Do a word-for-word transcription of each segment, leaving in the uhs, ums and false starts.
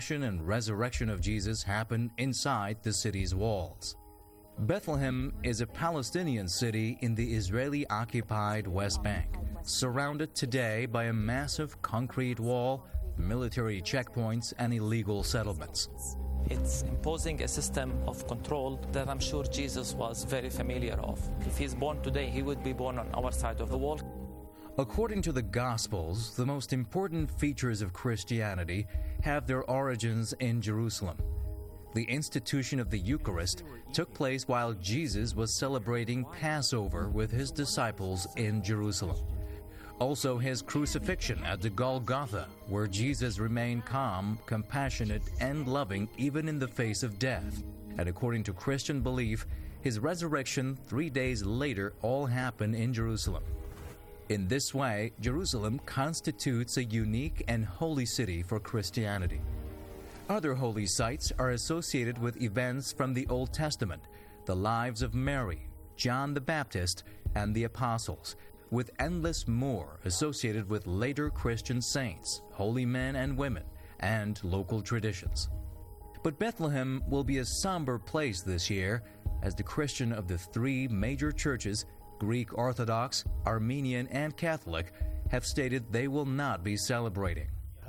and resurrection of Jesus happened inside the city's walls. Bethlehem is a Palestinian city in the Israeli-occupied West Bank, surrounded today by a massive concrete wall, military checkpoints, and illegal settlements. It's imposing a system of control that I'm sure Jesus was very familiar of. If he's born today, he would be born on our side of the wall. According to the Gospels, the most important features of Christianity have their origins in Jerusalem. The institution of the Eucharist took place while Jesus was celebrating Passover with his disciples in Jerusalem. Also, his crucifixion at the Golgotha, where Jesus remained calm, compassionate, and loving even in the face of death. And according to Christian belief, his resurrection three days later all happened in Jerusalem. In this way, Jerusalem constitutes a unique and holy city for Christianity. Other holy sites are associated with events from the Old Testament, the lives of Mary, John the Baptist, and the apostles, with endless more associated with later Christian saints, holy men and women, and local traditions. But Bethlehem will be a somber place this year, as the Christian of the three major churches, Greek Orthodox, Armenian, and Catholic, have stated they will not be celebrating.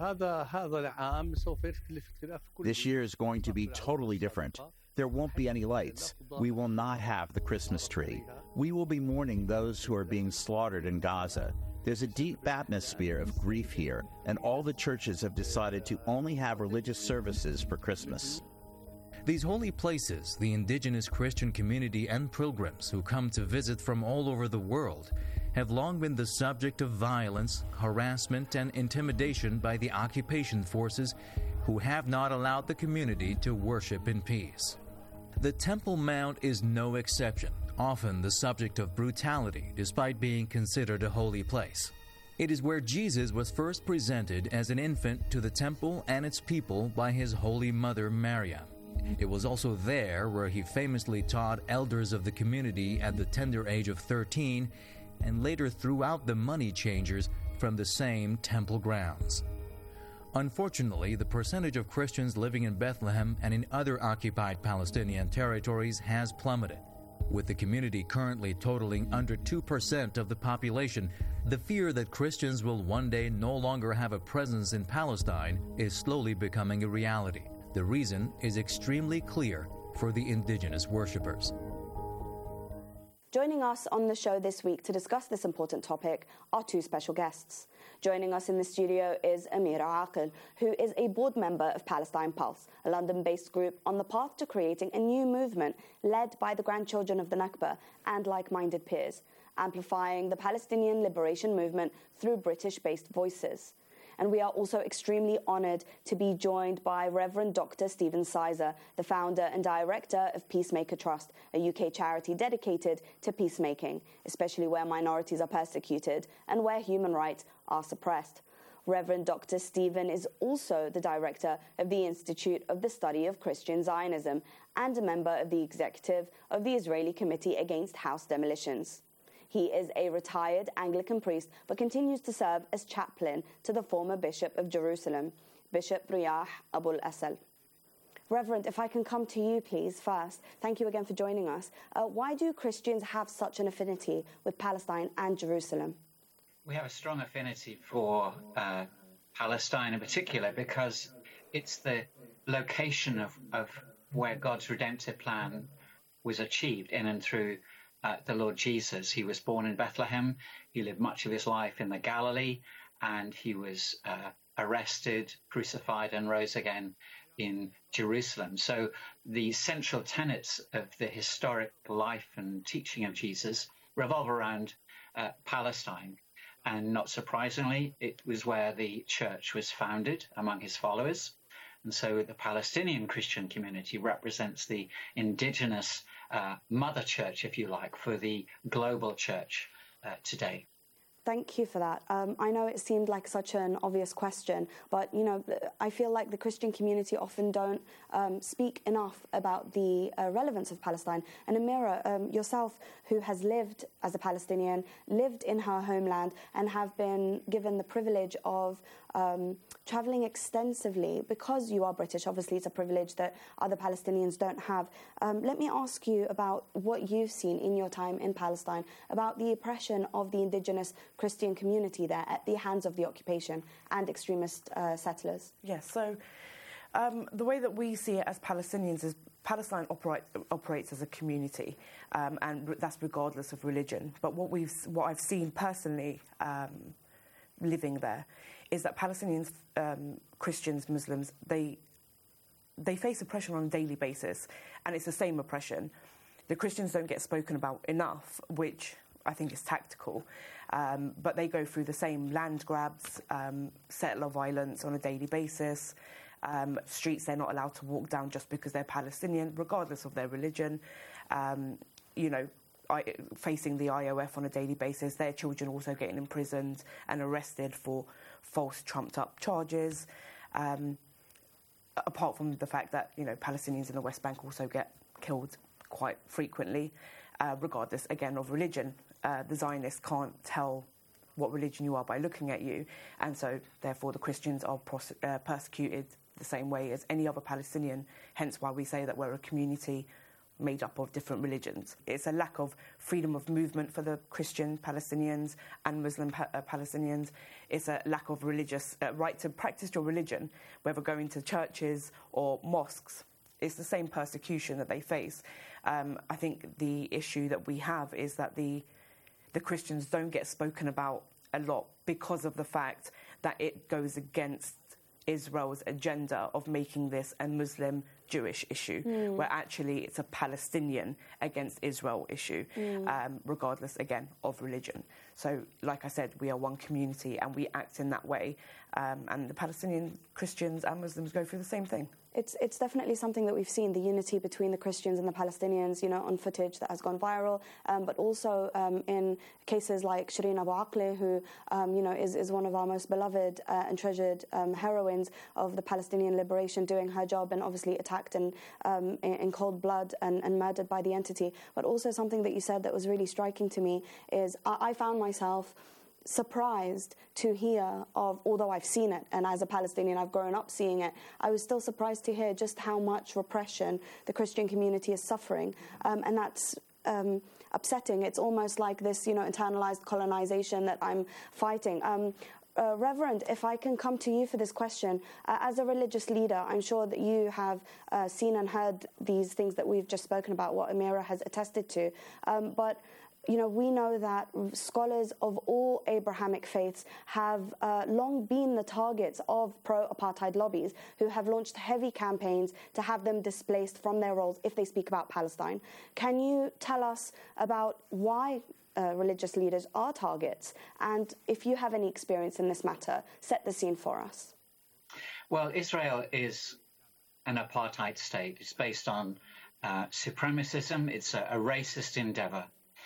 This year is going to be totally different. There won't be any lights. We will not have the Christmas tree. We will be mourning those who are being slaughtered in Gaza. There's a deep atmosphere of grief here, and all the churches have decided to only have religious services for Christmas. These holy places, the indigenous Christian community and pilgrims who come to visit from all over the world, have long been the subject of violence, harassment, and intimidation by the occupation forces who have not allowed the community to worship in peace. The Temple Mount is no exception, often the subject of brutality despite being considered a holy place. It is where Jesus was first presented as an infant to the temple and its people by his holy mother Maryam. It was also there where he famously taught elders of the community at the tender age of thirteen, and later threw out the money changers from the same temple grounds. Unfortunately, the percentage of Christians living in Bethlehem and in other occupied Palestinian territories has plummeted. With the community currently totaling under two percent of the population, the fear that Christians will one day no longer have a presence in Palestine is slowly becoming a reality. The reason is extremely clear for the indigenous worshippers. Joining us on the show this week to discuss this important topic are two special guests. Joining us in the studio is Amira Aqil, who is a board member of Palestine Pulse, a London-based group on the path to creating a new movement led by the grandchildren of the Nakba and like-minded peers, amplifying the Palestinian liberation movement through British-based voices. And we are also extremely honoured to be joined by Reverend Doctor Stephen Sizer, the founder and director of Peacemaker Trust, a U K charity dedicated to peacemaking, especially where minorities are persecuted and where human rights are suppressed. Reverend Doctor Stephen is also the director of the Institute of the Study of Christian Zionism and a member of the executive of the Israeli Committee Against House Demolitions. He is a retired Anglican priest, but continues to serve as chaplain to the former Bishop of Jerusalem, Bishop Riyah Abul Asal. Reverend, if I can come to you, please, first. Thank you again for joining us. Uh, why do Christians have such an affinity with Palestine and Jerusalem? We have a strong affinity for uh, Palestine in particular because it's the location of, of where God's redemptive plan was achieved in and through Uh, the Lord Jesus. He was born in Bethlehem. He lived much of his life in the Galilee, and he was uh, arrested, crucified, and rose again in Jerusalem. So the central tenets of the historic life and teaching of Jesus revolve around uh, Palestine. And not surprisingly, it was where the church was founded among his followers. And so the Palestinian Christian community represents the indigenous uh, mother church, if you like, for the global church uh, today. Thank you for that. Um, I know it seemed like such an obvious question, but, you know, I feel like the Christian community often don't um, speak enough about the uh, relevance of Palestine. And Amira, um, yourself, who has lived as a Palestinian, lived in her homeland and have been given the privilege of um, travelling extensively. Because you are British, obviously it's a privilege that other Palestinians don't have. Um, let me ask you about what you've seen in your time in Palestine, about the oppression of the indigenous Christian community there at the hands of the occupation and extremist uh, settlers. Yes, so um, the way that we see it as Palestinians is Palestine operate, operates as a community, um, and that's regardless of religion. But what we've, what I've seen personally um, living there is that Palestinians, um, Christians, Muslims, they they face oppression on a daily basis, and it's the same oppression. The Christians don't get spoken about enough, which I think is tactical, um, but they go through the same land grabs, um, settler violence on a daily basis. Um, streets they're not allowed to walk down just because they're Palestinian, regardless of their religion. Um, you know, I, facing the I O F on a daily basis, their children also getting imprisoned and arrested for false, trumped-up charges. Um, apart from the fact that, you know, Palestinians in the West Bank also get killed quite frequently, uh, regardless, again, of religion. Uh, the Zionists can't tell what religion you are by looking at you, and so, therefore, the Christians are pros- uh, persecuted the same way as any other Palestinian, hence why we say that we're a community made up of different religions. It's a lack of freedom of movement for the Christian Palestinians and Muslim pa- uh, Palestinians. It's a lack of religious uh, right to practice your religion, whether going to churches or mosques. It's the same persecution that they face. Um, I think the issue that we have is that the the Christians don't get spoken about a lot because of the fact that it goes against Israel's agenda of making this a Muslim-Jewish issue, mm. where actually it's a Palestinian against Israel issue, mm. um, regardless, again, of religion. So, like I said, we are one community and we act in that way, um, and the Palestinian Christians and Muslims go through the same thing. It's it's definitely something that we've seen, the unity between the Christians and the Palestinians, you know, on footage that has gone viral, um, but also um, in cases like Shireen Abu Akleh, who, um, you know, is, is one of our most beloved uh, and treasured um, heroines of the Palestinian liberation, doing her job and obviously attacked in, um, in, in cold blood and, and murdered by the entity. But also something that you said that was really striking to me is I, I found myself surprised to hear of, although I've seen it, and as a Palestinian I've grown up seeing it, I was still surprised to hear just how much repression the Christian community is suffering, um, and that's um, upsetting. It's almost like this, you know, internalized colonization that I'm fighting. Um, Uh, Reverend, if I can come to you for this question, uh, as a religious leader, I'm sure that you have uh, seen and heard these things that we've just spoken about, what Amira has attested to, um, but you know, we know that scholars of all Abrahamic faiths have uh, long been the targets of pro-apartheid lobbies who have launched heavy campaigns to have them displaced from their roles if they speak about Palestine. Can you tell us about why uh, religious leaders are targets? And if you have any experience in this matter, set the scene for us. Well, Israel is an apartheid state. It's based on uh, supremacism. It's a, a racist endeavor.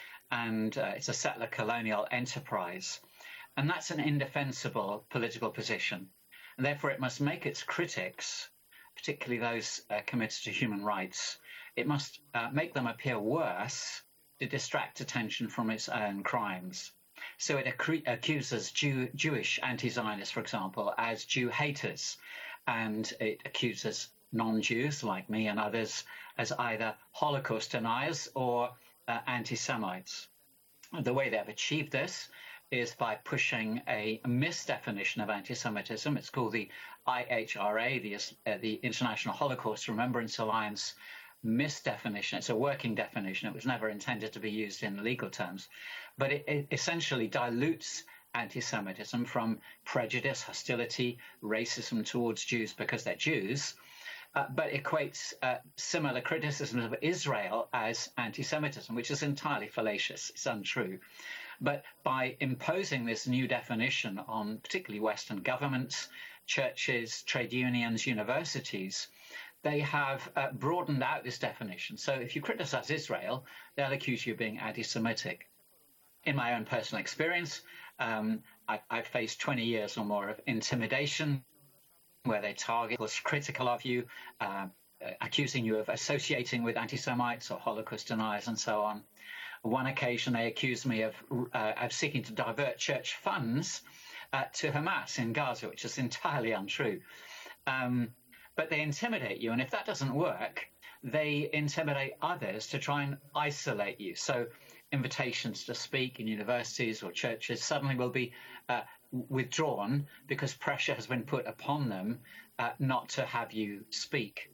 And uh, it's a settler colonial enterprise. And that's an indefensible political position. And therefore, it must make its critics, particularly those uh, committed to human rights, it must uh, make them appear worse to distract attention from its own crimes. So it ac- accuses Jew- Jewish anti-Zionists, for example, as Jew haters. And it accuses non-Jews, like me and others, as either Holocaust deniers or Uh, anti-Semites. The way they have achieved this is by pushing a misdefinition of anti-Semitism. It's called the I H R A, the, uh, the International Holocaust Remembrance Alliance misdefinition. It's a working definition. It was never intended to be used in legal terms. But it, it essentially dilutes anti-Semitism from prejudice, hostility, racism towards Jews because they're Jews, Uh, but equates uh, similar criticisms of Israel as anti-Semitism, which is entirely fallacious. It's untrue. But by imposing this new definition on particularly Western governments, churches, trade unions, universities, they have uh, broadened out this definition. So if you criticize Israel, they'll accuse you of being anti-Semitic. In my own personal experience, um, I, I've faced twenty years or more of intimidation, where they target was critical of you, uh, accusing you of associating with anti-Semites or Holocaust deniers and so on. On one occasion, they accused me of, uh, of seeking to divert church funds uh, to Hamas in Gaza, which is entirely untrue. Um, but they intimidate you, and if that doesn't work, they intimidate others to try and isolate you. So invitations to speak in universities or churches suddenly will be uh, withdrawn because pressure has been put upon them uh, not to have you speak.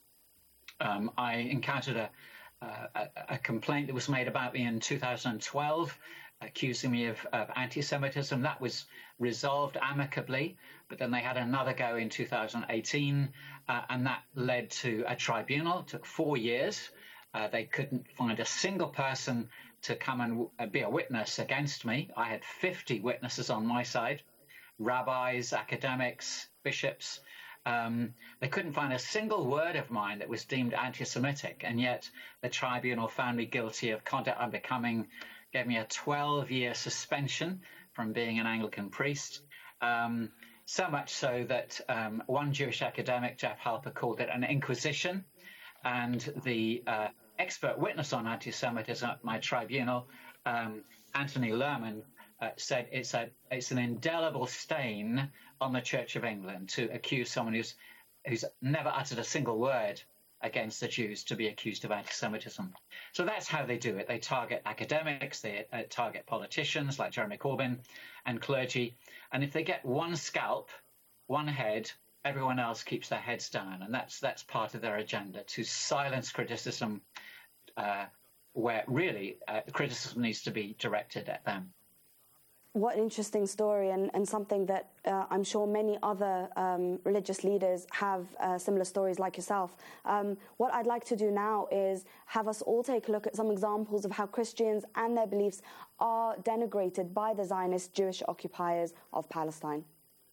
Um, I encountered a, uh, a, a complaint that was made about me in two thousand twelve, accusing me of, of anti-Semitism. That was resolved amicably, but then they had another go in two thousand eighteen, uh, and that led to a tribunal. It took four years. Uh, they couldn't find a single person to come and w- be a witness against me. I had fifty witnesses on my side, rabbis, academics, bishops. Um, they couldn't find a single word of mine that was deemed anti-Semitic, and yet the tribunal found me guilty of conduct unbecoming, gave me a twelve-year suspension from being an Anglican priest, um, so much so that um, one Jewish academic, Jeff Halper, called it an inquisition, and the uh, expert witness on anti-Semitism at my tribunal, um, Anthony Lerman, uh, said it's a it's an indelible stain on the Church of England to accuse someone who's who's never uttered a single word against the Jews to be accused of anti-Semitism. So that's how they do it. They target academics, they uh, target politicians like Jeremy Corbyn and clergy. And if they get one scalp, one head, everyone else keeps their heads down. And that's that's part of their agenda, to silence criticism uh, where really uh, criticism needs to be directed at them. What an interesting story, and, and something that uh, I'm sure many other um, religious leaders have uh, similar stories like yourself. Um, what I'd like to do now is have us all take a look at some examples of how Christians and their beliefs are denigrated by the Zionist Jewish occupiers of Palestine.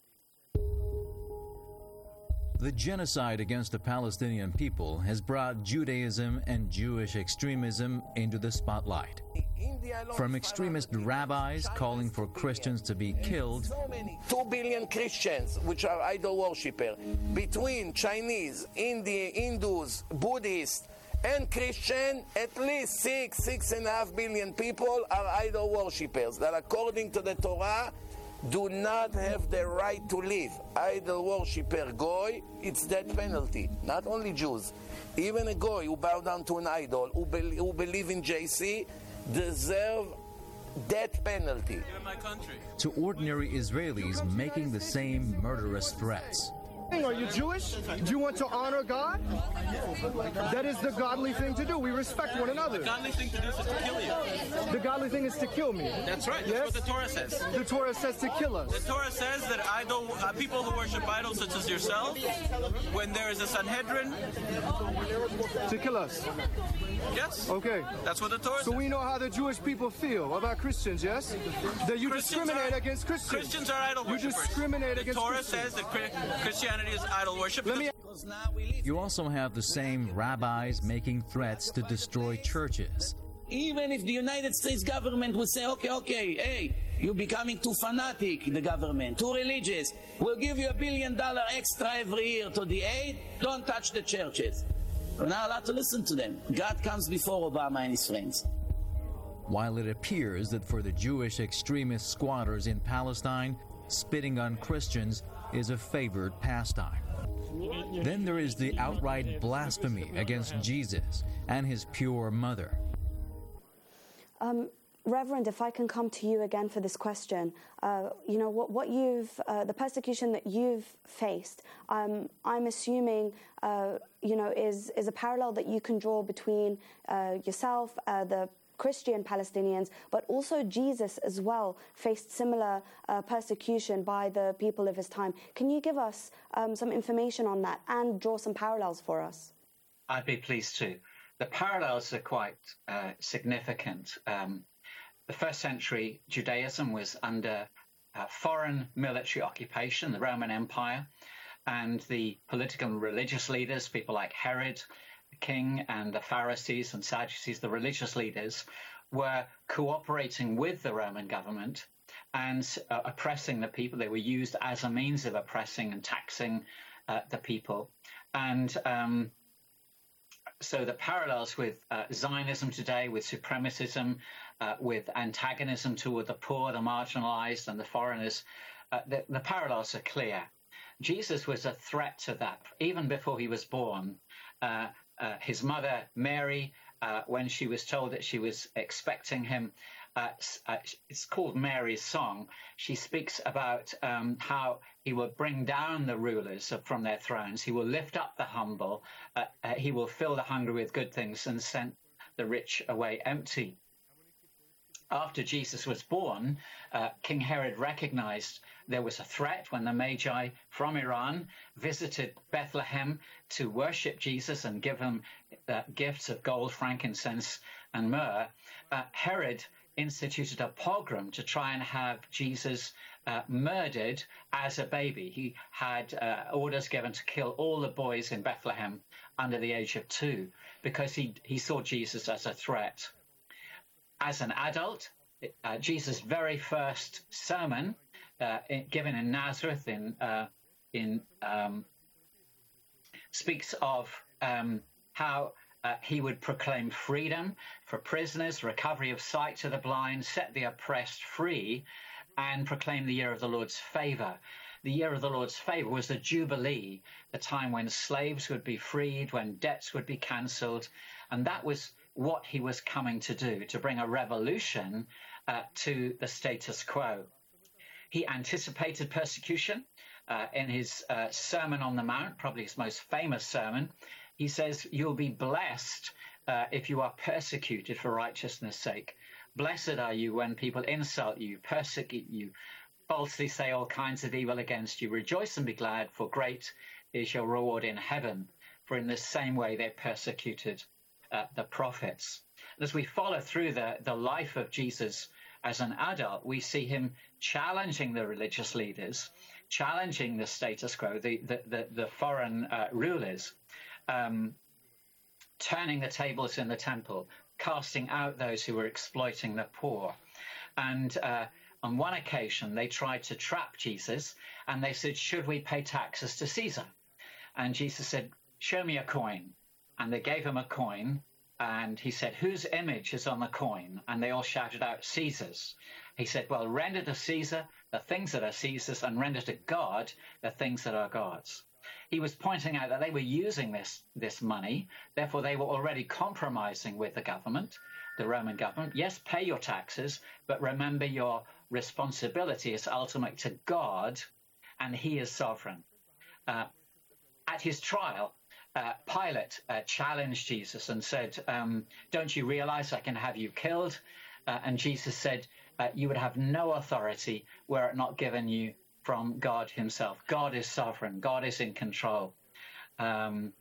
The genocide against the Palestinian people has brought Judaism and Jewish extremism into the spotlight. From extremist rabbis calling for Christians to be killed, Two billion Christians, which are idol worshippers, between Chinese, Indian, Hindus, Buddhists, and Christian, at least six, six and a half billion people are idol worshippers that, according to the Torah, do not have the right to live. Idol worshipper goy, it's death penalty. Not only Jews, even a goy who bow down to an idol, who, be, who believe in J C, deserve death penalty. Even my country. To ordinary Israelis making the same murderous threats. Are you Jewish? Do you want to honor God? That is the godly thing to do. We respect one another. The godly thing to do is to kill you. The godly thing is to kill me. That's right. That's yes? what the Torah says. The Torah says to kill us. The Torah says that idol, uh, people who worship idols such as yourself, when there is a Sanhedrin, to kill us. Yes. Okay. That's what the Torah so says. we know how the Jewish people feel about Christians, yes? That you Christians discriminate are, against Christians. Christians are idol you worshippers. discriminate the against Torah Christians. says that Christianity is idol worship. Let me You also have the same rabbis making threats to destroy churches. Even if the United States government would say, okay, okay, hey, you're becoming too fanatic, the government, too religious, we'll give you a billion dollar extra every year to the aid, don't touch the churches. We're not allowed to listen to them. God comes before Obama and his friends. While it appears that for the Jewish extremist squatters in Palestine, spitting on Christians is a favored pastime. Then there is the outright blasphemy against Jesus and his pure mother. Um, Reverend, if I can come to you again for this question, uh, you know, what, what you've, uh, the persecution that you've faced, um, I'm assuming, uh, you know, is, is a parallel that you can draw between uh, yourself, uh, the Christian Palestinians, but also Jesus as well faced similar uh, persecution by the people of his time. Can you give us um, some information on that and draw some parallels for us? I'd be pleased to. The parallels are quite uh, significant. Um, the first century Judaism was under uh, foreign military occupation, the Roman Empire, and the political and religious leaders, people like Herod, king, and the Pharisees and Sadducees, the religious leaders, were cooperating with the Roman government and uh, oppressing the people. They were used as a means of oppressing and taxing uh, the people. And um, so the parallels with uh, Zionism today, with supremacism, uh, with antagonism toward the poor, the marginalized, and the foreigners uh, the, the parallels are clear. Jesus was a threat to that even before he was born. Uh, uh, his mother, Mary, uh, when she was told that she was expecting him, uh, uh, it's called Mary's Song. She speaks about um, how he will bring down the rulers from their thrones. He will lift up the humble. Uh, uh, he will fill the hungry with good things and send the rich away empty. After Jesus was born, uh, King Herod recognized there was a threat when the Magi from Iran visited Bethlehem to worship Jesus and give him uh, gifts of gold, frankincense, and myrrh. Uh, Herod instituted a pogrom to try and have Jesus uh, murdered as a baby. He had uh, orders given to kill all the boys in Bethlehem under the age of two because he, he saw Jesus as a threat. As an adult, uh, Jesus' very first sermon, uh, in, given in Nazareth, in uh, in um, speaks of um, how uh, he would proclaim freedom for prisoners, recovery of sight to the blind, set the oppressed free, and proclaim the year of the Lord's favor. The year of the Lord's favor was the Jubilee, the time when slaves would be freed, when debts would be cancelled, and that was what he was coming to do, to bring a revolution uh, to the status quo. He anticipated persecution uh, in his uh, Sermon on the Mount, probably his most famous sermon. He says, you'll be blessed uh, if you are persecuted for righteousness' sake. Blessed are you when people insult you, persecute you, falsely say all kinds of evil against you. Rejoice and be glad, for great is your reward in heaven. For in the same way they persecuted Uh, the prophets. As we follow through the, the life of Jesus as an adult, we see him challenging the religious leaders, challenging the status quo, the, the, the, the foreign uh, rulers, um, turning the tables in the temple, casting out those who were exploiting the poor. And uh, on one occasion, they tried to trap Jesus, and they said, should we pay taxes to Caesar? And Jesus said, show me a coin. And they gave him a coin, and he said, whose image is on the coin? And they all shouted out, Caesar's. He said, well, render to Caesar the things that are Caesar's, and render to God the things that are God's. He was pointing out that they were using this, this money, therefore they were already compromising with the government, the Roman government. Yes, pay your taxes, but remember your responsibility is ultimate to God, and he is sovereign. Uh, at his trial, Uh, Pilate uh, challenged Jesus and said, um, don't you realize I can have you killed? Uh, and Jesus said, uh, you would have no authority were it not given you from God himself. God is sovereign. God is in control. Um,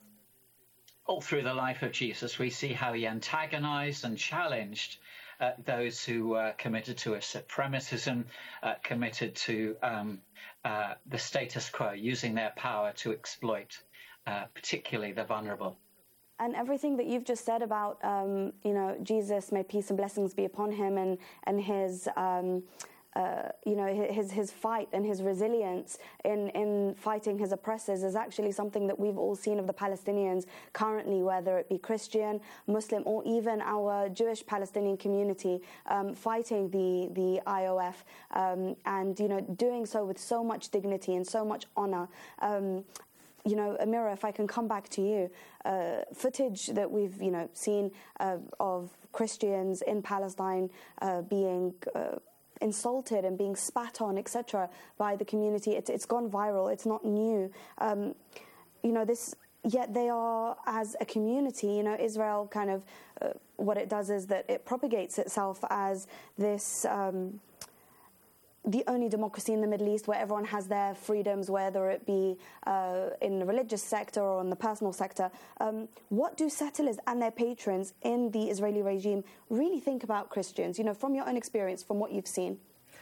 all through the life of Jesus, we see how he antagonized and challenged uh, those who were uh, committed to a supremacism, uh, committed to um, uh, the status quo, using their power to exploit Uh, particularly the vulnerable. And everything that you've just said about, um, you know, Jesus, may peace and blessings be upon him, and and his, um, uh, you know, his his fight and his resilience in in fighting his oppressors is actually something that we've all seen of the Palestinians currently, whether it be Christian, Muslim, or even our Jewish Palestinian community, um, fighting the the I O F, um, and you know, doing so with so much dignity and so much honor. Um, You know, Amira, if I can come back to you, uh, footage that we've, you know, seen uh, of Christians in Palestine uh, being uh, insulted and being spat on, et cetera, by the community, it's, it's gone viral. It's not new. Um, you know, this. Yet they are, as a community, you know, Israel kind of uh, what it does is that it propagates itself as this. Um, the only democracy in the Middle East where everyone has their freedoms, whether it be uh, in the religious sector or in the personal sector. Um, what do settlers and their patrons in the Israeli regime really think about Christians, you know, from your own experience, from what you've seen?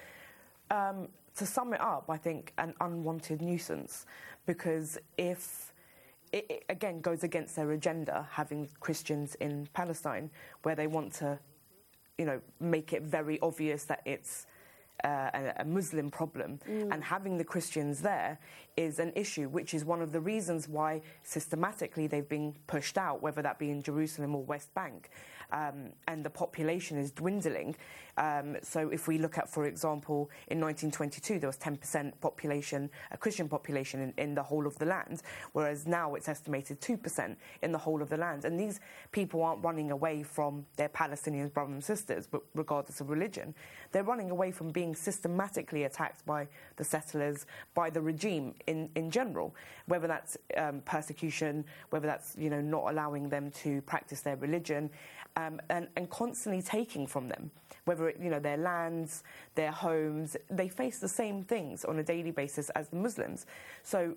Um, to sum it up, I think an unwanted nuisance, because if it, it again goes against their agenda, having Christians in Palestine, where they want to, you know, make it very obvious that it's uh, a, a Muslim problem, mm. and having the Christians there is an issue, which is one of the reasons why systematically they've been pushed out, whether that be in Jerusalem or West Bank, um, and the population is dwindling. Um, so if we look at, for example, in nineteen twenty-two, there was ten percent population, a Christian population in, in the whole of the land, whereas now it's estimated two percent in the whole of the land. And these people aren't running away from their Palestinian brothers and sisters, but regardless of religion. They're running away from being systematically attacked by the settlers, by the regime in, in general, whether that's um, persecution, whether that's, you know, not allowing them to practice their religion, um, and, and constantly taking from them, whether, it, you know, their lands, their homes. They face the same things on a daily basis as the Muslims. So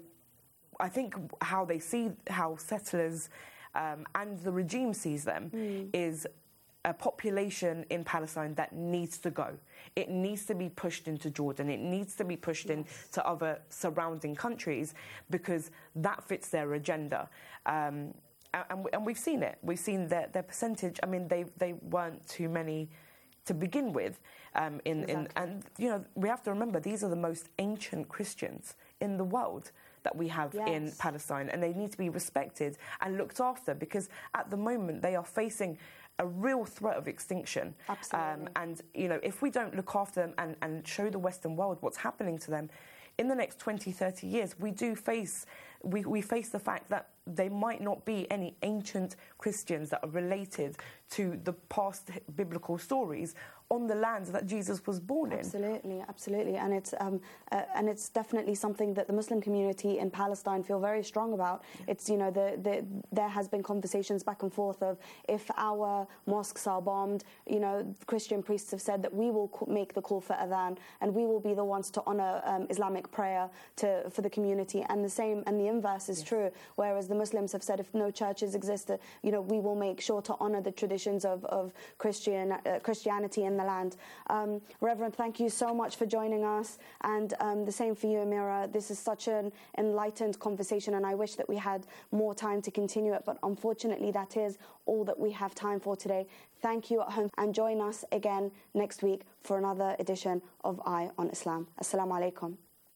I think how they see, how settlers um, and the regime sees them mm. is a population in Palestine that needs to go. It needs to be pushed into Jordan. It needs to be pushed yes. into other surrounding countries because that fits their agenda. Um, and, and we've seen it. We've seen their, their percentage. I mean, they they weren't too many to begin with. Um, in, exactly. in And, you know, we have to remember, these are the most ancient Christians in the world that we have yes. in Palestine, and they need to be respected and looked after because at the moment they are facing a real threat of extinction. Absolutely. Um, and, you know, if we don't look after them and, and show the Western world what's happening to them, in the next twenty, thirty years, we do face, we, we face the fact that there might not be any ancient Christians that are related to the past biblical stories on the land that Jesus was born absolutely, in. Absolutely, absolutely. And it's, um, uh, and it's definitely something that the Muslim community in Palestine feel very strong about. Yeah. It's, you know, the, the, there has been conversations back and forth of if our mosques are bombed, you know, Christian priests have said that we will make the call for adhan and we will be the ones to honour um, Islamic prayer to, for the community. And the same, and the inverse is yes. true, whereas the Muslims have said if no churches exist, uh, you know, we will make sure to honour the traditions of, of Christian, uh, Christianity in the land. Um, Reverend, thank you so much for joining us, and um, the same for you, Amira. This is such an enlightened conversation, and I wish that we had more time to continue it, but unfortunately that is all that we have time for today. Thank you at home, and join us again next week for another edition of Eye on Islam. Assalamu alaikum.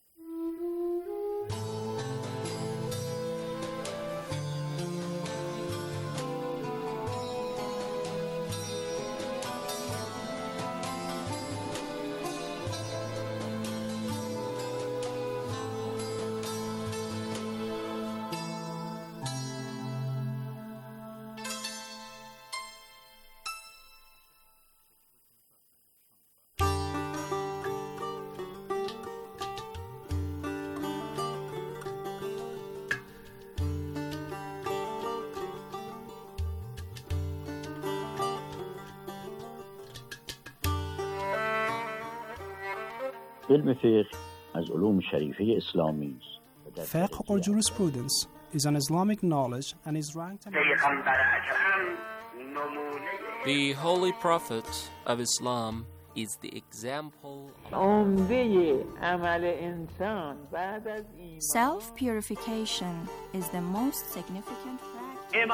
Fiqh or jurisprudence is an Islamic knowledge and is ranked among the Holy Prophet of Islam is the example of self-purification is the most significant practice.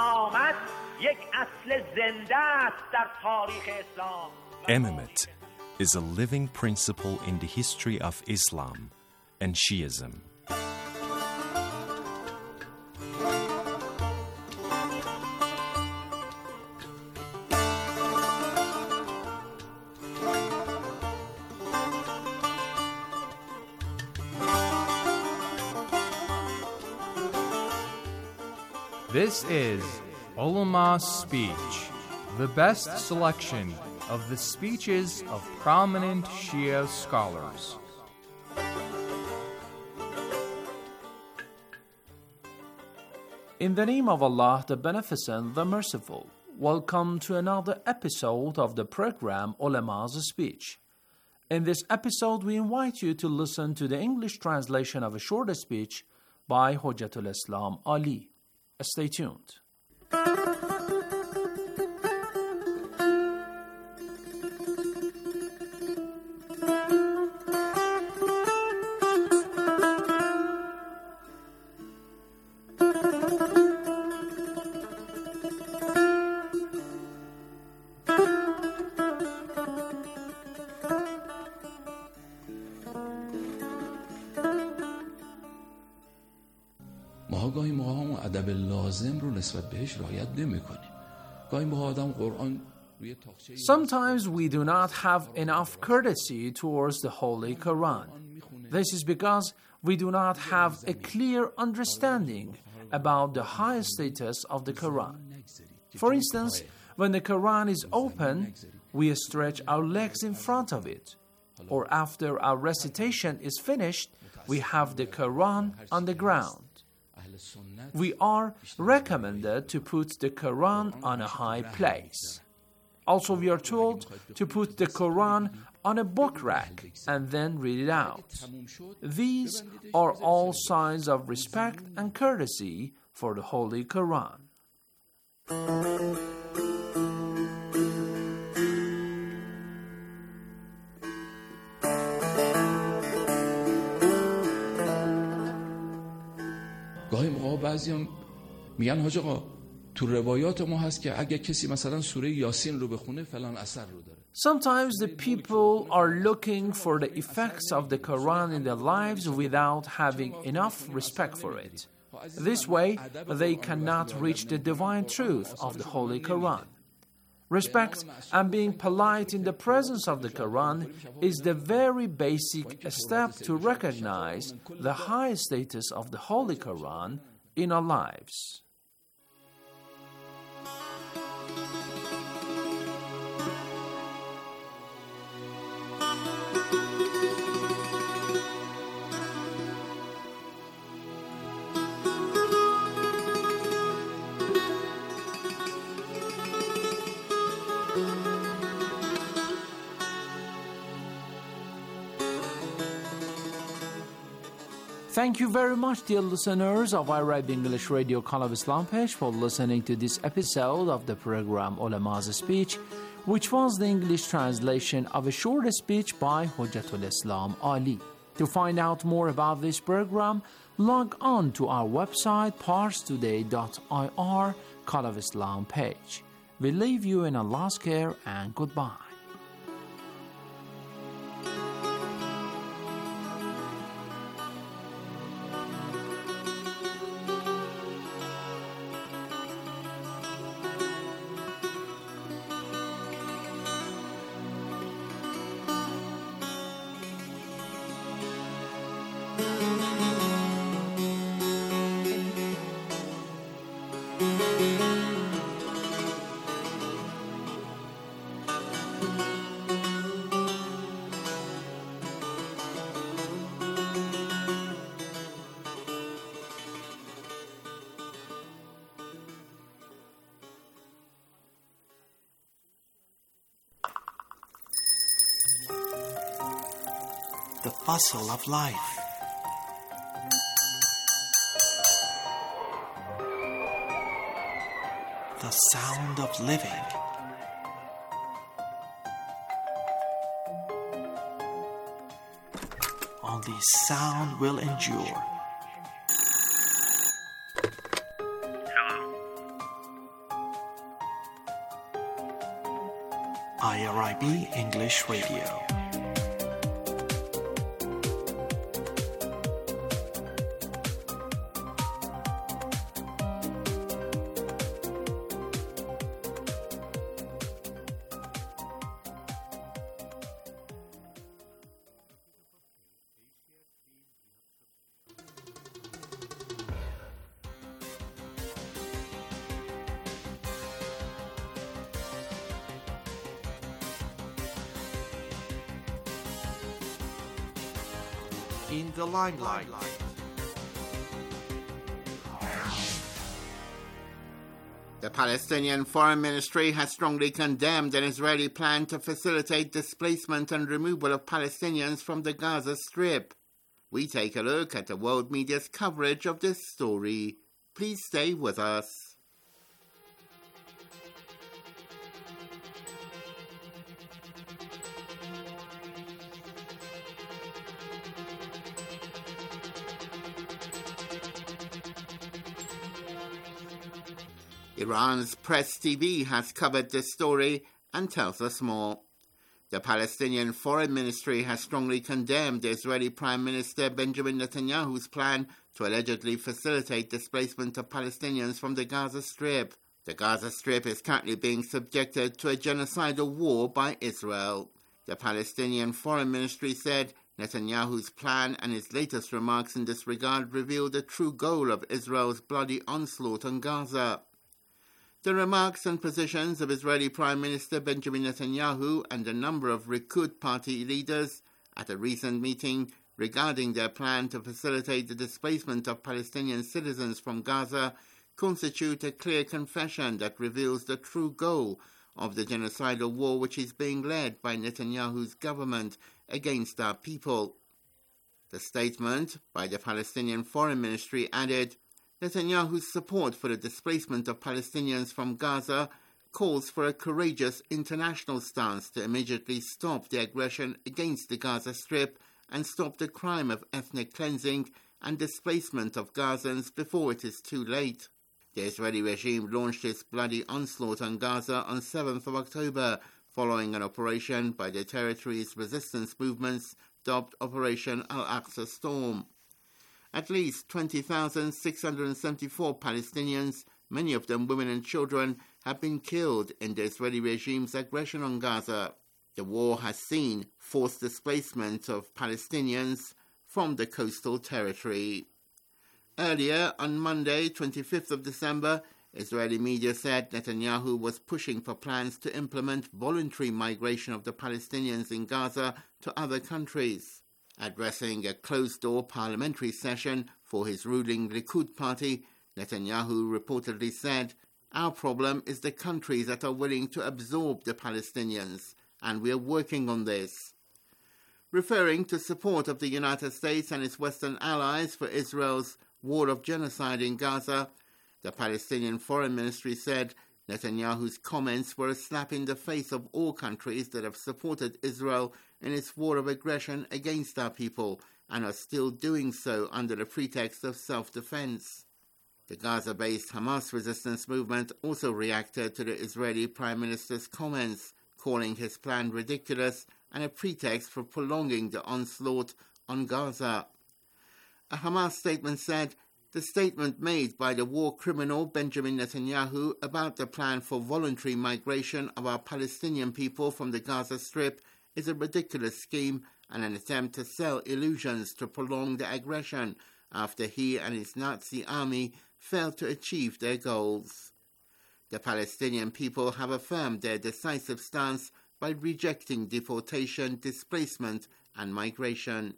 Imamate is a living principle in the history of Islam and Shiism. This is Ulama's Speech, the best selection of the speeches of prominent Shia scholars. In the name of Allah, the Beneficent, the Merciful, welcome to another episode of the program Ulama's Speech. In this episode, we invite you to listen to the English translation of a short speech by Hujjatul Islam Ali. Stay tuned. نسبت بهش رعایت نمی‌کنیم. گاهی موقع آدم قرآن Sometimes we do not have enough courtesy towards the Holy Quran. This is because we do not have a clear understanding about the high status of the Quran. For instance, when the Quran is open, we stretch our legs in front of it. Or after our recitation is finished, we have the Quran on the ground. We are recommended to put the Quran on a high place. Also, we are told to put the Quran on a book rack and then read it out. These are all signs of respect and courtesy for the Holy Quran. گاهی موقع بعضی میگن حاج آقا تو روایات ما هست که اگه کسی مثلا سوره یاسین رو بخونه فلان اثر رو داره. Sometimes the people are looking for the effects of the Quran in their lives without having enough respect for it. This way, they cannot reach the divine truth of the Holy Quran. Respect and being polite in the presence of the Quran is the very basic step to recognize the high status of the Holy Quran in our lives. Thank you very much, dear listeners of Arab English Radio Call of Islam page, for listening to this episode of the program Ulama's Speech, which was the English translation of a short speech by Hujjatul Islam Ali. To find out more about this program, log on to our website pars today dot I R Call of Islam page. We leave you in Allah's care and goodbye. The bustle of life. The sound of living. Only sound will endure. I R I B English Radio. In the limelight. The Palestinian Foreign Ministry has strongly condemned an Israeli plan to facilitate displacement and removal of Palestinians from the Gaza Strip. We take a look at the world media's coverage of this story. Please stay with us. Iran's Press T V has covered this story and tells us more. The Palestinian Foreign Ministry has strongly condemned Israeli Prime Minister Benjamin Netanyahu's plan to allegedly facilitate displacement of Palestinians from the Gaza Strip. The Gaza Strip is currently being subjected to a genocidal war by Israel. The Palestinian Foreign Ministry said Netanyahu's plan and his latest remarks in this regard reveal the true goal of Israel's bloody onslaught on Gaza. The remarks and positions of Israeli Prime Minister Benjamin Netanyahu and a number of Likud party leaders at a recent meeting regarding their plan to facilitate the displacement of Palestinian citizens from Gaza constitute a clear confession that reveals the true goal of the genocidal war which is being led by Netanyahu's government against our people. The statement by the Palestinian Foreign Ministry added, Netanyahu's support for the displacement of Palestinians from Gaza calls for a courageous international stance to immediately stop the aggression against the Gaza Strip and stop the crime of ethnic cleansing and displacement of Gazans before it is too late. The Israeli regime launched its bloody onslaught on Gaza on seventh of October, following an operation by the territory's resistance movements dubbed Operation Al-Aqsa Storm. At least twenty thousand six hundred seventy-four Palestinians, many of them women and children, have been killed in the Israeli regime's aggression on Gaza. The war has seen forced displacement of Palestinians from the coastal territory. Earlier, on Monday, twenty-fifth of December, Israeli media said Netanyahu was pushing for plans to implement voluntary migration of the Palestinians in Gaza to other countries. Addressing a closed-door parliamentary session for his ruling Likud party, Netanyahu reportedly said, "Our problem is the countries that are willing to absorb the Palestinians, and we are working on this." Referring to support of the United States and its Western allies for Israel's war of genocide in Gaza, the Palestinian Foreign Ministry said Netanyahu's comments were a slap in the face of all countries that have supported Israel in its war of aggression against our people and are still doing so under the pretext of self-defense. The Gaza-based Hamas resistance movement also reacted to the Israeli Prime Minister's comments, calling his plan ridiculous and a pretext for prolonging the onslaught on Gaza. A Hamas statement said, "The statement made by the war criminal Benjamin Netanyahu about the plan for voluntary migration of our Palestinian people from the Gaza Strip is a ridiculous scheme and an attempt to sell illusions to prolong the aggression after he and his Nazi army failed to achieve their goals." The Palestinian people have affirmed their decisive stance by rejecting deportation, displacement, and migration.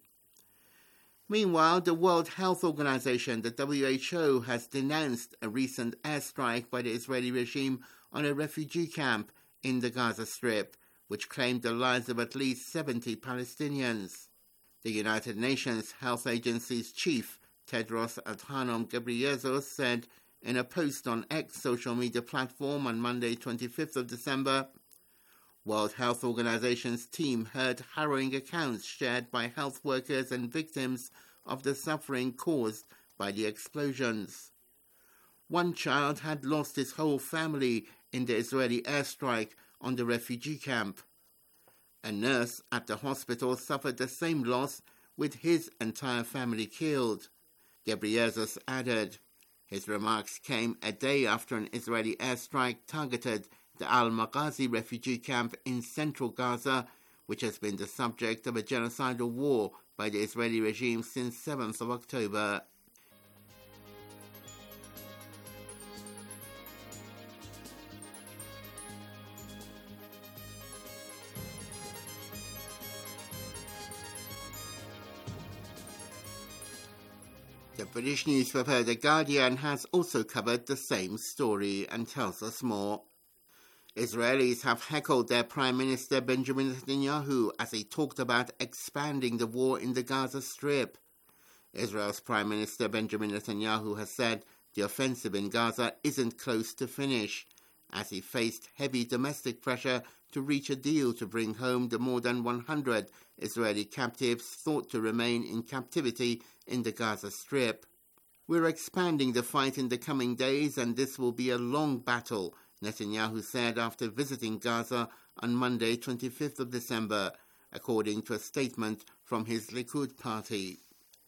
Meanwhile, the World Health Organization, the W H O, has denounced a recent airstrike by the Israeli regime on a refugee camp in the Gaza Strip, which claimed the lives of at least seventy Palestinians. The United Nations Health Agency's chief, Tedros Adhanom Ghebreyesus, said in a post on X social media platform on Monday, twenty-fifth of December, World Health Organization's team heard harrowing accounts shared by health workers and victims of the suffering caused by the explosions. One child had lost his whole family in the Israeli airstrike on the refugee camp. A nurse at the hospital suffered the same loss, with his entire family killed. Ghebreyesus added. His remarks came a day after an Israeli airstrike targeted the Al-Maghazi refugee camp in central Gaza, which has been the subject of a genocidal war by the Israeli regime since seventh of October. The British newspaper The Guardian has also covered the same story and tells us more. Israelis have heckled their Prime Minister Benjamin Netanyahu as he talked about expanding the war in the Gaza Strip. Israel's Prime Minister Benjamin Netanyahu has said the offensive in Gaza isn't close to finish, as he faced heavy domestic pressure to reach a deal to bring home the more than one hundred Israeli captives thought to remain in captivity in the Gaza Strip. "We're expanding the fight in the coming days, and this will be a long battle," Netanyahu said after visiting Gaza on Monday, twenty-fifth of December, according to a statement from his Likud party.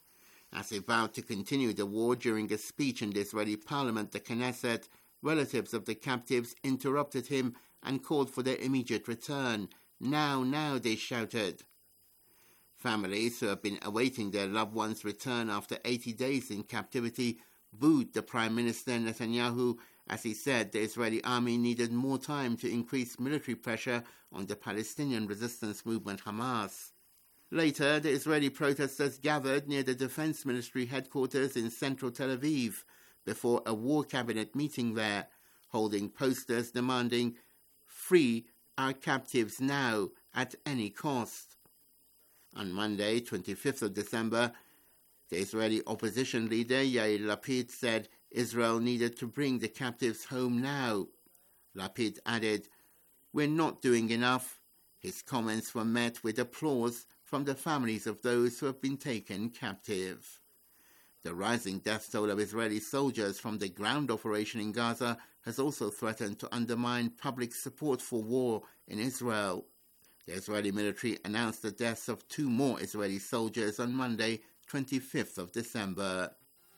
As he vowed to continue the war during a speech in the Israeli parliament, the Knesset, relatives of the captives interrupted him and called for their immediate return. Now, now, they shouted. Families who have been awaiting their loved ones' return after eighty days in captivity booed the Prime Minister Netanyahu as he said the Israeli army needed more time to increase military pressure on the Palestinian resistance movement Hamas. Later, the Israeli protesters gathered near the Defense Ministry headquarters in central Tel Aviv before a war cabinet meeting there, holding posters demanding, "Free our captives now at any cost." On Monday, twenty-fifth of December, the Israeli opposition leader Yair Lapid said Israel needed to bring the captives home now. Lapid added, "We're not doing enough." His comments were met with applause from the families of those who have been taken captive. The rising death toll of Israeli soldiers from the ground operation in Gaza has also threatened to undermine public support for war in Israel. The Israeli military announced the deaths of two more Israeli soldiers on Monday, twenty-fifth of December.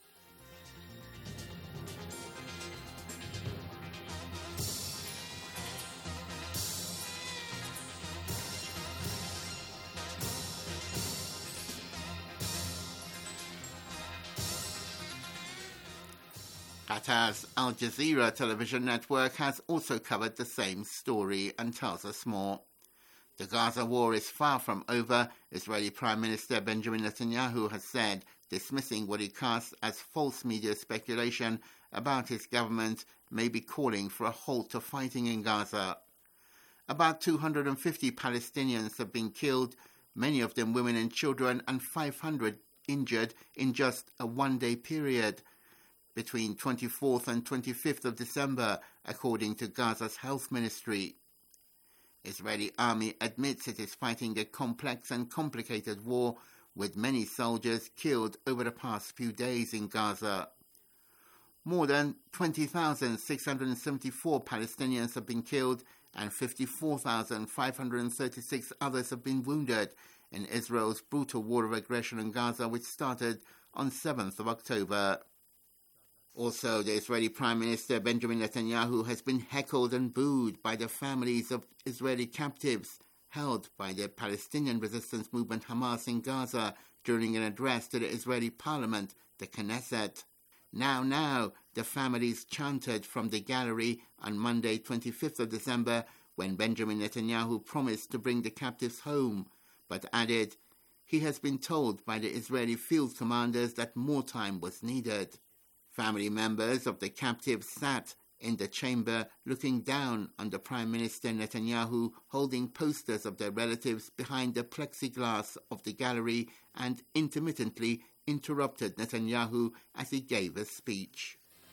Qatar's Al Jazeera television network has also covered the same story and tells us more. The Gaza war is far from over, Israeli Prime Minister Benjamin Netanyahu has said, dismissing what he casts as false media speculation about his government may be calling for a halt to fighting in Gaza. About two hundred fifty Palestinians have been killed, many of them women and children, and five hundred injured in just a one-day period between twenty-fourth and twenty-fifth of December, according to Gaza's health ministry. Israeli army admits it is fighting a complex and complicated war with many soldiers killed over the past few days in Gaza. More than twenty thousand six hundred seventy-four Palestinians have been killed and fifty-four thousand five hundred thirty-six others have been wounded in Israel's brutal war of aggression in Gaza, which started on seventh of October. Also, the Israeli Prime Minister Benjamin Netanyahu has been heckled and booed by the families of Israeli captives held by the Palestinian resistance movement Hamas in Gaza during an address to the Israeli parliament, the Knesset. Now, now, the families chanted from the gallery on Monday, twenty-fifth of December, when Benjamin Netanyahu promised to bring the captives home, but added he has been told by the Israeli field commanders that more time was needed. Family members of the captives sat in the chamber looking down on the Prime Minister Netanyahu, holding posters of their relatives behind the plexiglass of the gallery, and intermittently interrupted Netanyahu as he gave a speech.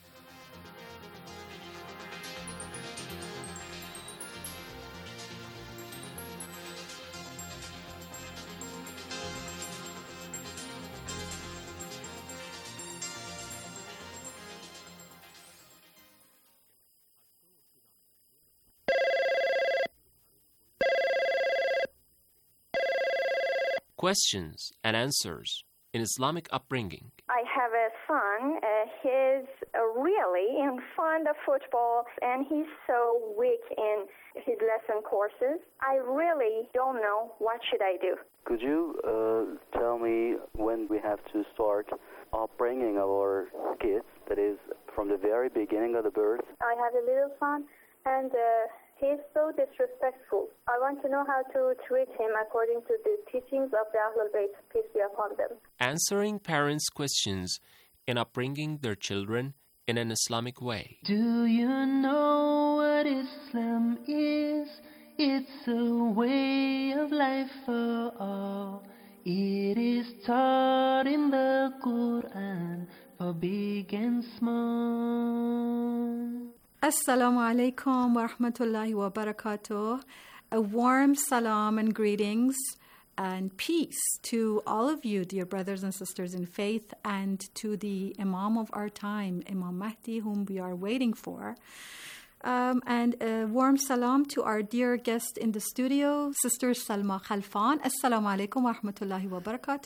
Questions and answers in Islamic upbringing. I have a son. Uh, he's uh, really in fond of football, and he's so weak in his lesson courses. I really don't know what should I do. Could you uh, tell me when we have to start upbringing our kids, that is, from the very beginning of the birth? I have a little son, and uh, he's so disrespectful. I want to know how to treat him according to the teachings of the Ahlul Bayt, peace be upon them. Answering parents' questions in upbringing their children in an Islamic way. Do you know what Islam is? It's a way of life for all. It is taught in the Quran for big and small. Assalamu alaikum wa rahmatullahi wa barakatuh. A warm salam and greetings and peace to all of you, dear brothers and sisters in faith, and to the Imam of our time, Imam Mahdi, whom we are waiting for. Um, and a warm salam to our dear guest in the studio, Sister Salma Khalfan. Assalamu alaikum wa rahmatullahi wa barakatuh.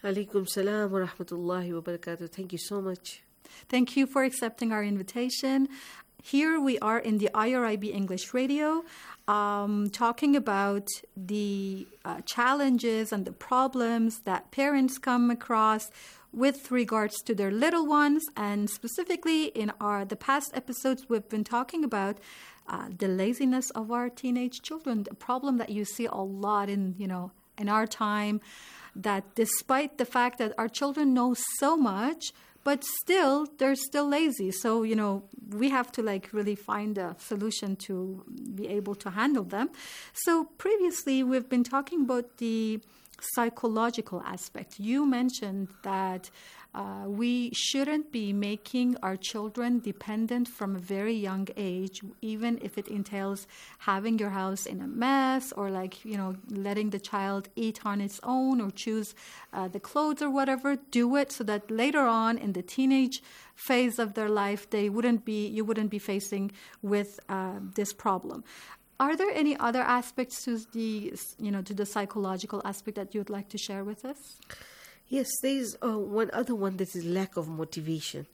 Alaikum salam wa rahmatullahi wa barakatuh. Thank you so much. Thank you for accepting our invitation. Here we are in the I R I B English Radio, um, talking about the uh, challenges and the problems that parents come across with regards to their little ones. And specifically in our the past episodes, we've been talking about uh, the laziness of our teenage children, a problem that you see a lot in, you know, in our time, that despite the fact that our children know so much, but still, they're still lazy. So, you know, we have to like really find a solution to be able to handle them. So previously, we've been talking about the psychological aspect. You mentioned that uh, we shouldn't be making our children dependent from a very young age, even if it entails having your house in a mess or like, you know, letting the child eat on its own or choose uh, the clothes or whatever. Do it so that later on in the teenage phase of their life, they wouldn't be, you wouldn't be facing with uh, this problem. Are there any other aspects to the, you know, to the psychological aspect that you'd like to share with us? Yes, there is uh, one other one that is lack of motivation.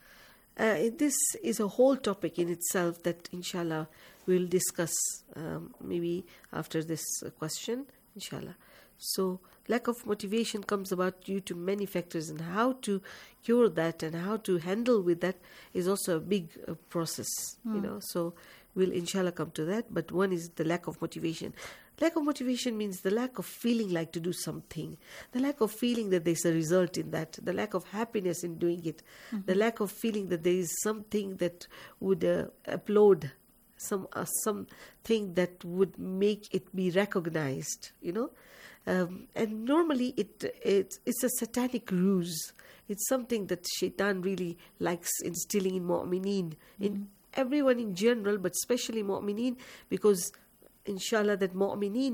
Uh, this is a whole topic in itself that, inshallah, we'll discuss um, maybe after this uh, question, inshallah. So, lack of motivation comes about due to many factors, and how to cure that and how to handle with that is also a big uh, process, mm. you know. So, we'll inshallah come to that. But one is the lack of motivation. Lack of motivation means the lack of feeling like to do something, the lack of feeling that there's a result in that, the lack of happiness in doing it, mm-hmm. the lack of feeling that there is something that would uh, upload, some uh, something that would make it be recognized, you know. Um, and normally it, it it's a satanic ruse. It's something that Shaitan really likes instilling in mu'mineen, mm-hmm. in everyone in general, but especially mu'mineen, because inshallah that mu'mineen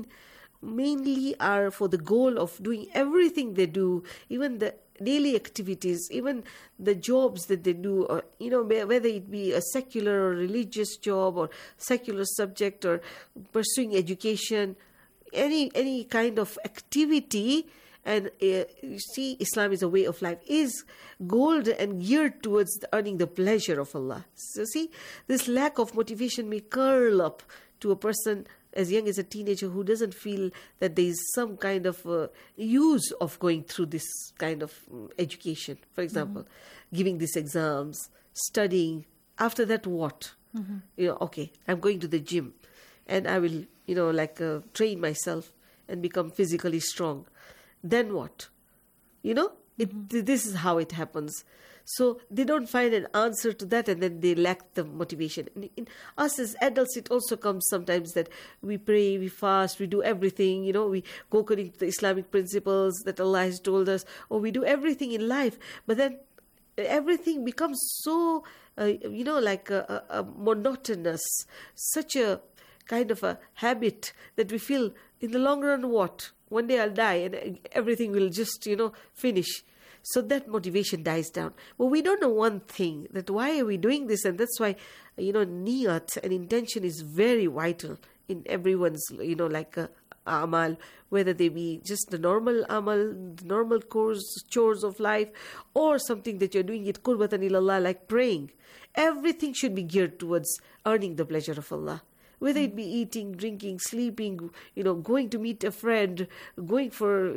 mainly are for the goal of doing everything they do, even the daily activities, even the jobs that they do, or, you know, whether it be a secular or religious job or secular subject or pursuing education, any any kind of activity. And uh, you see, Islam is a way of life, is goaled and geared towards earning the pleasure of Allah. So see, this lack of motivation may curl up to a person as young as a teenager who doesn't feel that there is some kind of uh, use of going through this kind of um, education. For example, mm-hmm. giving these exams, studying. After that, what? Mm-hmm. You know, okay, I'm going to the gym and I will, you know, like uh, train myself and become physically strong. Then what? You know, it, mm-hmm. this is how it happens. So they don't find an answer to that, and then they lack the motivation. In, in us as adults, it also comes sometimes that we pray, we fast, we do everything, you know, we go according to the Islamic principles that Allah has told us, or we do everything in life. But then everything becomes so, uh, you know, like a, a, a monotonous, such a kind of a habit that we feel in the long run, what? One day I'll die and everything will just, you know, finish. So that motivation dies down. But we don't know one thing, that why are we doing this? And that's why, you know, niyat and intention is very vital in everyone's, you know, like uh, amal, whether they be just the normal amal, the normal chores, chores of life, or something that you're doing it qurbatan ilallah, like praying. Everything should be geared towards earning the pleasure of Allah. Whether it be eating, drinking, sleeping, you know, going to meet a friend, going for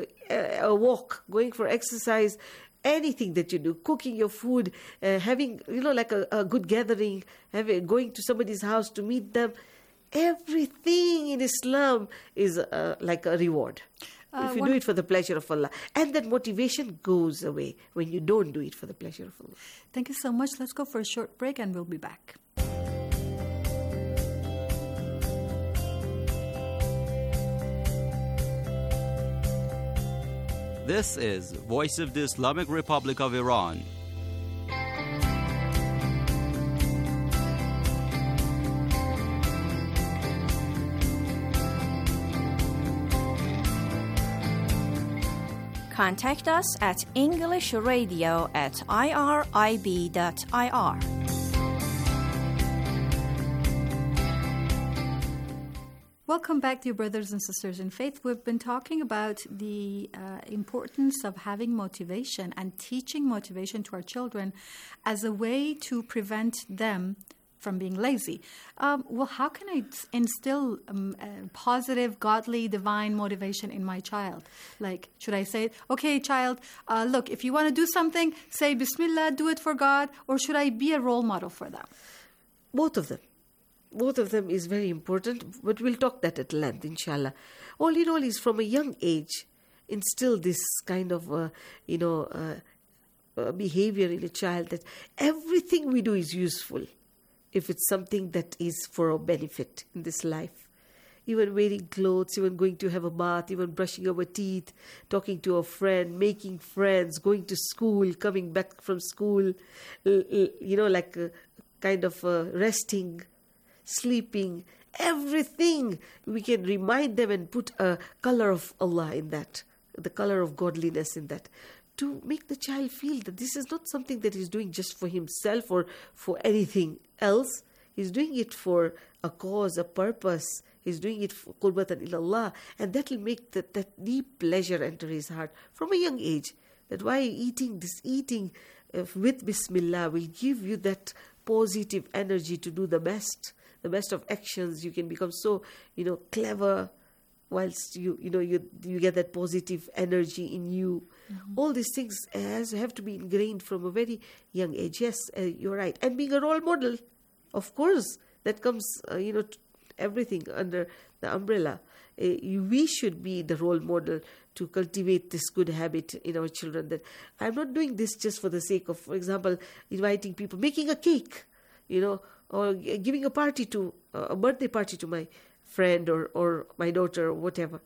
a walk, going for exercise, anything that you do, cooking your food, uh, having, you know, like a, a good gathering, having, going to somebody's house to meet them. Everything in Islam is uh, like a reward. Uh, if you do it for the pleasure of Allah. And that motivation goes away when you don't do it for the pleasure of Allah. Thank you so much. Let's go for a short break and we'll be back. This is Voice of the Islamic Republic of Iran. Contact us at English Radio at I R I B dot I R. Welcome back, dear brothers and sisters in faith. We've been talking about the uh, importance of having motivation and teaching motivation to our children as a way to prevent them from being lazy. Um, well, how can I instill um, uh, positive, godly, divine motivation in my child? Like, should I say, okay, child, uh, look, if you want to do something, say Bismillah, do it for God, or should I be a role model for them? Both of them. Both of them is very important, but we'll talk that at length, inshallah. All in all is from a young age, instill this kind of, uh, you know, uh, uh, behavior in a child that everything we do is useful if it's something that is for our benefit in this life. Even wearing clothes, even going to have a bath, even brushing our teeth, talking to a friend, making friends, going to school, coming back from school, you know, like uh, kind of uh, resting, sleeping, everything. We can remind them and put a color of Allah in that, the color of godliness in that, to make the child feel that this is not something that he's doing just for himself or for anything else. He's doing it for a cause, a purpose. He's doing it for qurbatan ilallah, and that will make that, that deep pleasure enter his heart from a young age. That why eating, this eating uh, with Bismillah will give you that positive energy to do the best. The best of actions. You can become so, you know, clever, whilst you, you know, you you get that positive energy in you. Mm-hmm. All these things has have to be ingrained from a very young age. Yes, uh, you're right. And being a role model, of course, that comes, uh, you know, everything under the umbrella. Uh, you, we should be the role model to cultivate this good habit in our children. That I'm not doing this just for the sake of, for example, inviting people, making a cake, you know, or giving a party to, uh, a birthday party to my friend or, or my daughter or whatever.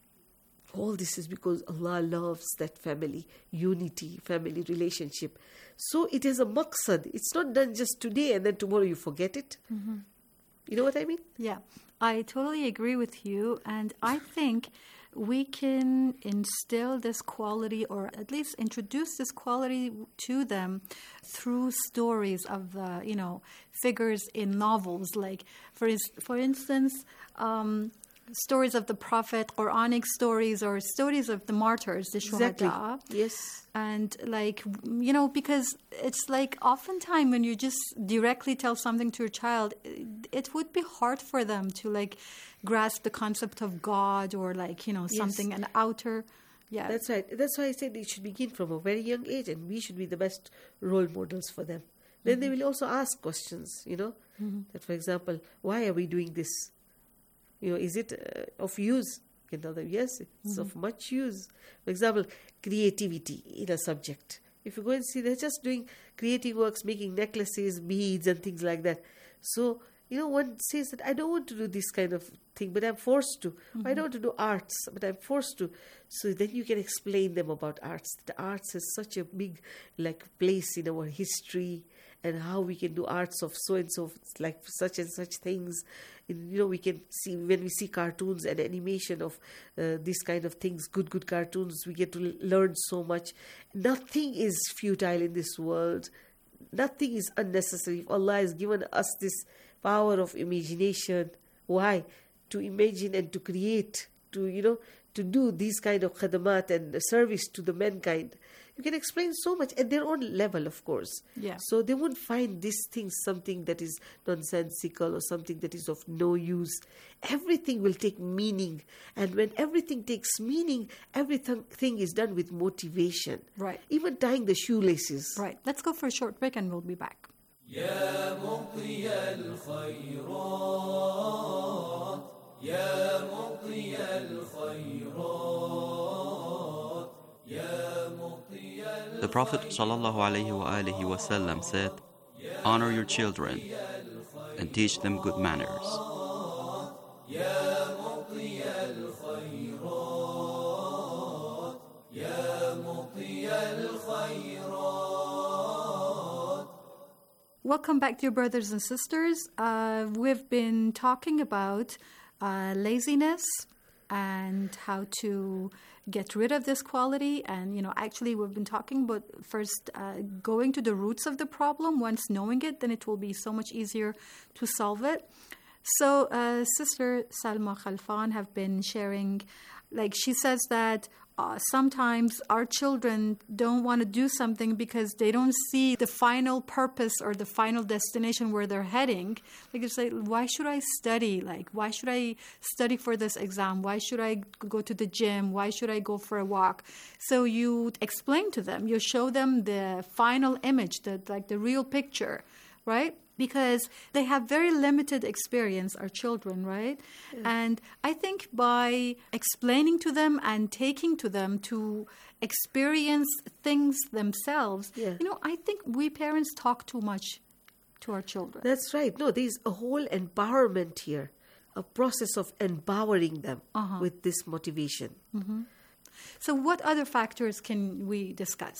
All this is because Allah loves that family, unity, family relationship. So it is a maqsad. It's not done just today and then tomorrow you forget it. Mm-hmm. You know what I mean? Yeah, I totally agree with you. And I think we can instill this quality, or at least introduce this quality to them through stories of, uh, you know, figures in novels. Like, for is- for instance, um, stories of the Prophet, Quranic stories, or stories of the martyrs, the Exactly. shuhada. Yes. And like, you know, because it's like oftentimes when you just directly tell something to your child, it would be hard for them to like grasp the concept of God or like, you know, something, Yes. an outer. Yeah. That's right. That's why I said it should begin from a very young age, and we should be the best role models for them. Then Mm-hmm. they will also ask questions, you know, Mhm. that, for example, why are we doing this? You know, is it uh, of use? You can tell them, yes, it's Mhm. of much use. For example, creativity in a subject. If you go and see, they're just doing creative works, making necklaces, beads, and things like that. So, you know, one says that I don't want to do this kind of thing, but I'm forced to. Mm-hmm. I don't want to do arts, but I'm forced to. So then you can explain them about arts. The arts has such a big, like, place in our history, and how we can do arts of so and so, like such and such things. And, you know, we can see, when we see cartoons and animation of uh, this kind of things, good, good cartoons, we get to l- learn so much. Nothing is futile in this world. Nothing is unnecessary. Allah has given us this power of imagination. Why? To imagine and to create, to, you know, to do these kind of khadamat and service to the mankind. You can explain so much at their own level, of course. Yeah. So they won't find these things something that is nonsensical or something that is of no use. Everything will take meaning. And when everything takes meaning, everything thing is done with motivation. Right. Even tying the shoelaces. Right. Let's go for a short break and we'll be back. يا مطي الخيرات يا مطي الخيرات يا مطي The Prophet ﷺ said, honor your children and teach them good manners. يا مطي الخيرات يا مطي الخيرات. Welcome back, dear brothers and sisters. Uh, we've been talking about uh, laziness and how to get rid of this quality. And, you know, actually we've been talking about first uh, going to the roots of the problem. Once knowing it, then it will be so much easier to solve it. So, uh, Sister Salma Khalfan have been sharing, like she says that uh, sometimes our children don't want to do something because they don't see the final purpose or the final destination where they're heading. Like it's like, why should I study? Like, why should I study for this exam? Why should I go to the gym? Why should I go for a walk? So you explain to them, you show them the final image, the like the real picture, right? Because they have very limited experience, our children, right? Yeah. And I think by explaining to them and taking to them to experience things themselves, yeah. you know, I think we parents talk too much to our children. That's right. No, there's a whole empowerment here, a process of empowering them uh-huh. with this motivation. Mm-hmm. So what other factors can we discuss?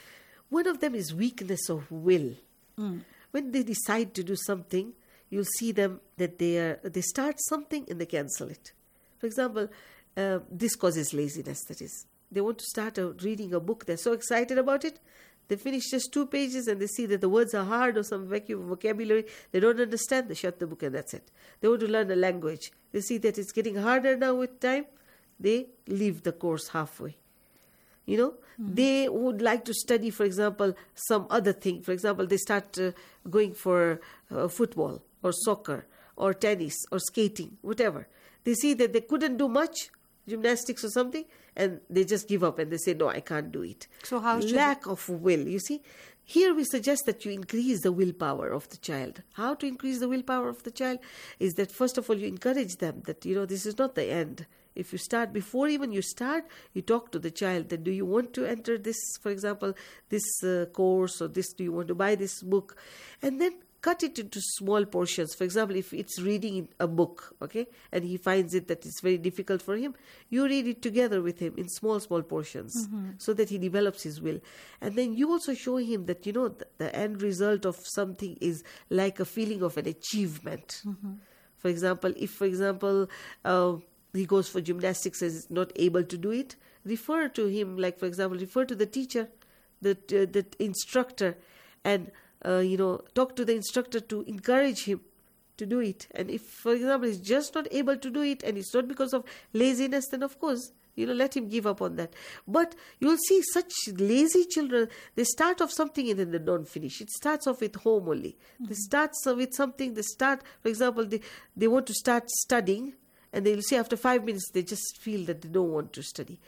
One of them is weakness of will. Mm. When they decide to do something, you'll see them that they are they start something and they cancel it. For example, uh, this causes laziness. That is, they want to start a, reading a book. They're so excited about it. They finish just two pages and they see that the words are hard or some vacuum vocabulary they don't understand. They shut the book and that's it. They want to learn a language. They see that it's getting harder now with time. They leave the course halfway. You know, mm-hmm. they would like to study, for example, some other thing. For example, they start uh, going for uh, football or soccer or tennis or skating, whatever. They see that they couldn't do much, gymnastics or something, and they just give up and they say, no, I can't do it. So how should Lack of will, you see. Here we suggest that you increase the willpower of the child. How to increase the willpower of the child is that, first of all, you encourage them that, you know, this is not the end. If you start, before even you start, you talk to the child that do you want to enter this, for example, this uh, course or this, do you want to buy this book? And then cut it into small portions. For example, if it's reading a book, okay, and he finds it that it's very difficult for him, you read it together with him in small, small portions mm-hmm. so that he develops his will. And then you also show him that, you know, the, the end result of something is like a feeling of an achievement. Mm-hmm. For example, if, for example, uh, he goes for gymnastics and is not able to do it, refer to him, like, for example, refer to the teacher, the, uh, the instructor, and Uh, you know, talk to the instructor to encourage him to do it. And if, for example, he's just not able to do it and it's not because of laziness, then of course, you know, let him give up on that. But you'll see such lazy children, they start off something and then they don't finish. It starts off with home only. Mm-hmm. They start with something, they start, for example, they, they want to start studying and they'll see after five minutes they just feel that they don't want to study.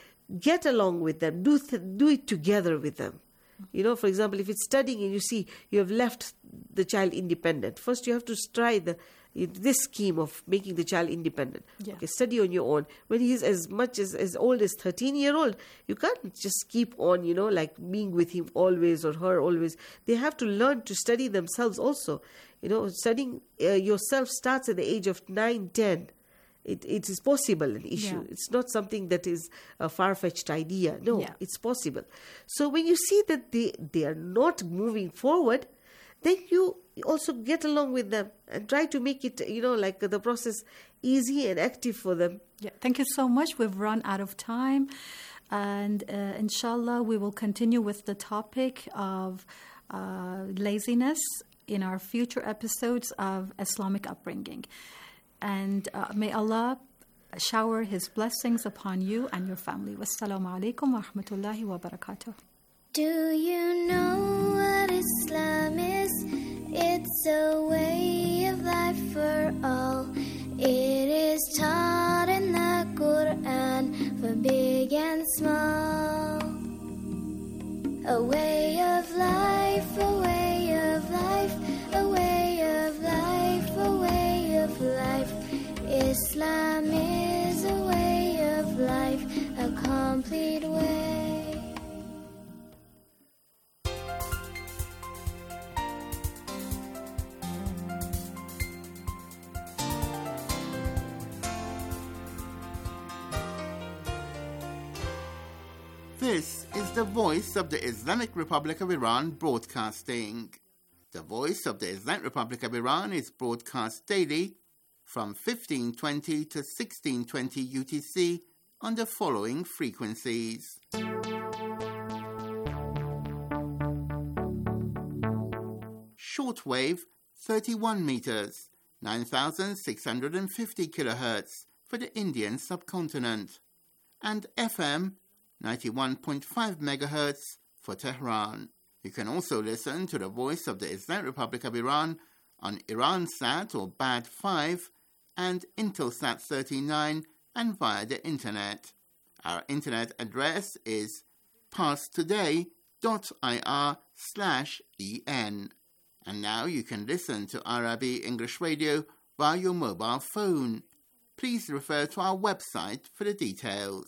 Get along with them. Do, th- do it together with them. You know, for example, if it's studying and you see you have left the child independent, first you have to try the this scheme of making the child independent. Yeah. Okay, study on your own. When he's as much as, as old as thirteen year old, you can't just keep on, you know, like being with him always or her always. They have to learn to study themselves also. You know, studying uh, yourself starts at the age of nine, ten. It, it is possible, an issue. Yeah. It's not something that is a far-fetched idea. No, yeah. It's possible. So when you see that they, they are not moving forward, then you also get along with them and try to make it, you know, like the process easy and active for them. Yeah, thank you so much. We've run out of time. And uh, inshallah, we will continue with the topic of uh, laziness in our future episodes of Islamic upbringing. And uh, may Allah shower His blessings upon you and your family. Wassalamu alaikum wa rahmatullahi wa barakatuh. Do you know what Islam is? It's a way of life for all. It is taught in the Quran for big and small. A way of life, a way of life, a way of life, a way of life. Islam is a way of life, a complete way. This is the Voice of the Islamic Republic of Iran broadcasting. The Voice of the Islamic Republic of Iran is broadcast daily from fifteen twenty to sixteen twenty U T C on the following frequencies. Shortwave thirty-one meters, nine thousand six hundred fifty kilohertz for the Indian subcontinent, and F M ninety-one point five megahertz for Tehran. You can also listen to the Voice of the Islamic Republic of Iran on Iransat or B A D five and Intelsat thirty-nine and via the internet. Our internet address is parstoday dot I R slash E N. And now you can listen to R I B English Radio via your mobile phone. Please refer to our website for the details.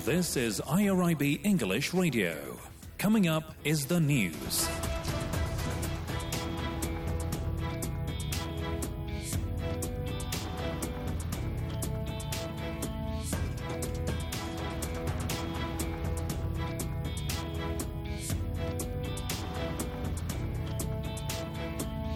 This is I R I B English Radio. Coming up is the news.